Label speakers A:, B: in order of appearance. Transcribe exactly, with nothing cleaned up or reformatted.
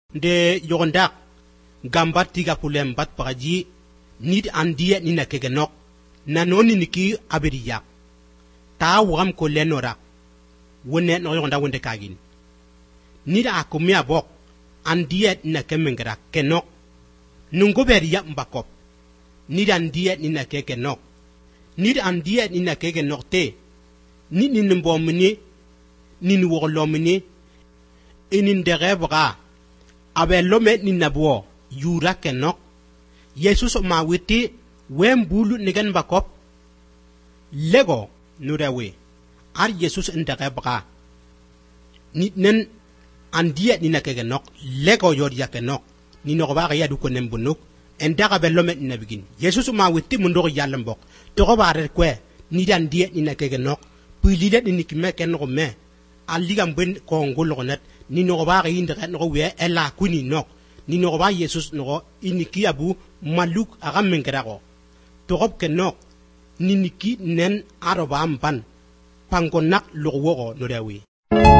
A: de yogonda gambat tiga kulem bat pagaji nid andiye ni na kegenok na noni niki abiriya ta wam ko lenora wonne no yogonda wonde kagin nid akumia bok andiye na kemengera kenok nungo beriya mbakop nid andiye ni na kegenok nid andiye ni na kegenok te nid ni mbomni nin wogolomni inin derebra abe lome ni nabwo yura kenok Jesus ma witi wembulu nigen bakop lego nurewe ar Jesus inderebra ni nen andiye ni nakegenok lego yor yakenok ni no ba ya du ko nembunuk endaga be lome ni nabigin Jesus ma witi mundo yallambok to ko bare kwe ni dan die ni nakegenok pulide ni nikime ken ko me aligam ben ko ngolonet ni no ba ga inde no we ela kuni no ni no ba Jesus no iniki abu maluk aga mengerago to gop ken no ni niki nen aroba amban pangonak lowo no rewi